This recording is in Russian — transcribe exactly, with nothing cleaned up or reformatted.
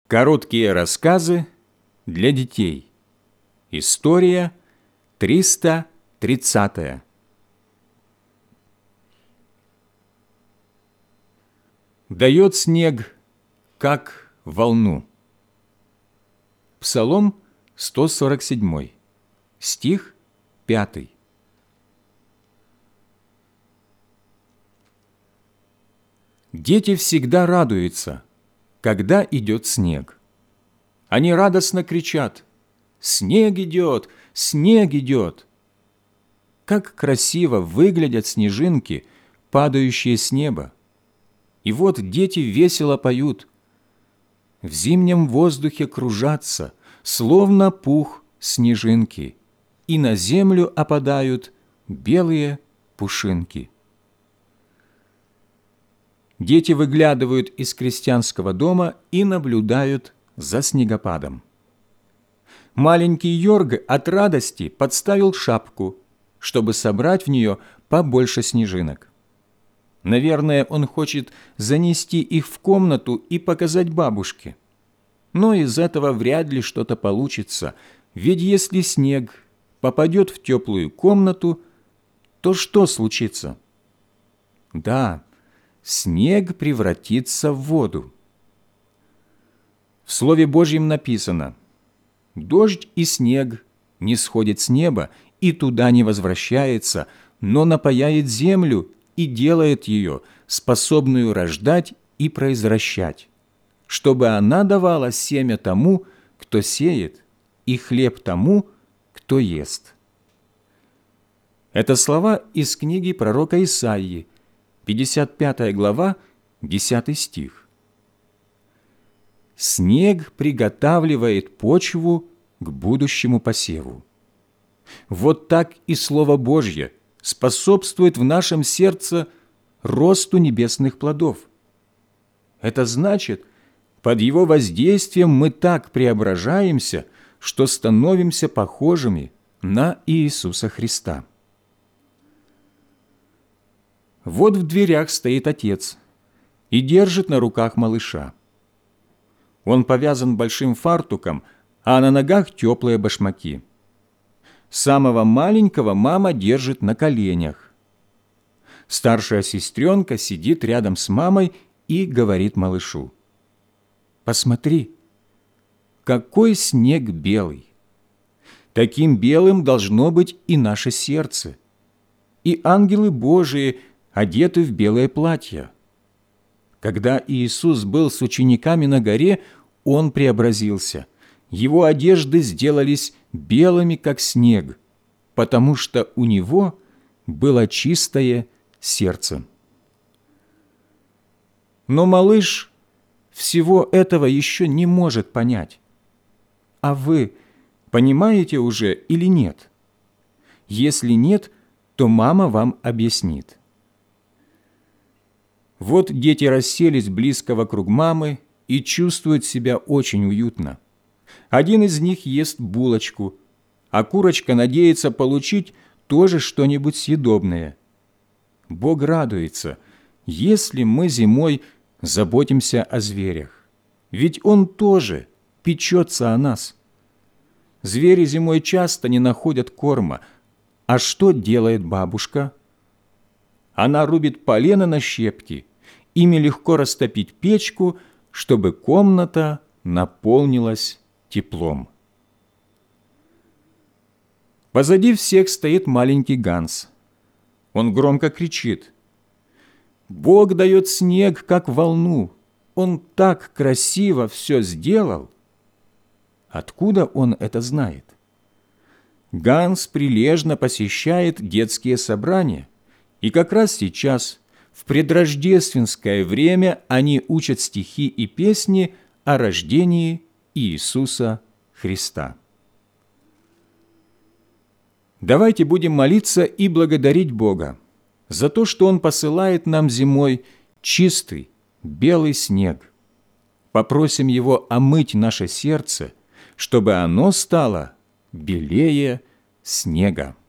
Короткие рассказы для детей. История триста тридцатая. Дает снег, как волну. Псалом сто сорок семь, стих пятый. Дети всегда радуются, когда идет снег. Они радостно кричат: «Снег идет! Снег идет!» Как красиво выглядят снежинки, падающие с неба. И вот дети весело поют. В зимнем воздухе кружатся, словно пух, снежинки, и на землю опадают белые пушинки. Дети выглядывают из крестьянского дома и наблюдают за снегопадом. Маленький Йорг от радости подставил шапку, чтобы собрать в нее побольше снежинок. Наверное, он хочет занести их в комнату и показать бабушке. Но из этого вряд ли что-то получится, ведь если снег попадет в теплую комнату, то что случится? Да, снег превратится в воду. В Слове Божьем написано: «Дождь и снег не сходит с неба и туда не возвращается, но напояет землю и делает ее способную рождать и произвращать, чтобы она давала семя тому, кто сеет, и хлеб тому, кто ест». Это слова из книги пророка Исаии, пятьдесят пятая глава, десятый стих. Снег приготавливает почву к будущему посеву. Вот так и Слово Божье способствует в нашем сердце росту небесных плодов. Это значит, под его воздействием мы так преображаемся, что становимся похожими на Иисуса Христа. Вот в дверях стоит отец и держит на руках малыша. Он повязан большим фартуком, а на ногах теплые башмаки. Самого маленького мама держит на коленях. Старшая сестренка сидит рядом с мамой и говорит малышу: «Посмотри, какой снег белый! Таким белым должно быть и наше сердце, и ангелы Божии одеты в белое платье». Когда Иисус был с учениками на горе, Он преобразился. Его одежды сделались белыми, как снег, потому что у Него было чистое сердце. Но малыш всего этого еще не может понять. А вы понимаете уже или нет? Если нет, то мама вам объяснит. Вот дети расселись близко вокруг мамы и чувствуют себя очень уютно. Один из них ест булочку, а курочка надеется получить тоже что-нибудь съедобное. Бог радуется, если мы зимой заботимся о зверях, ведь Он тоже печется о нас. Звери зимой часто не находят корма, а что делает бабушка? Она рубит полено на щепки, ими легко растопить печку, чтобы комната наполнилась теплом. Позади всех стоит маленький Ганс. Он громко кричит: «Бог дает снег, как волну! Он так красиво все сделал!» Откуда он это знает? Ганс прилежно посещает детские собрания, и как раз сейчас, в предрождественское время, они учат стихи и песни о рождении Иисуса Христа. Давайте будем молиться и благодарить Бога за то, что Он посылает нам зимой чистый, белый снег. Попросим Его омыть наше сердце, чтобы оно стало белее снега.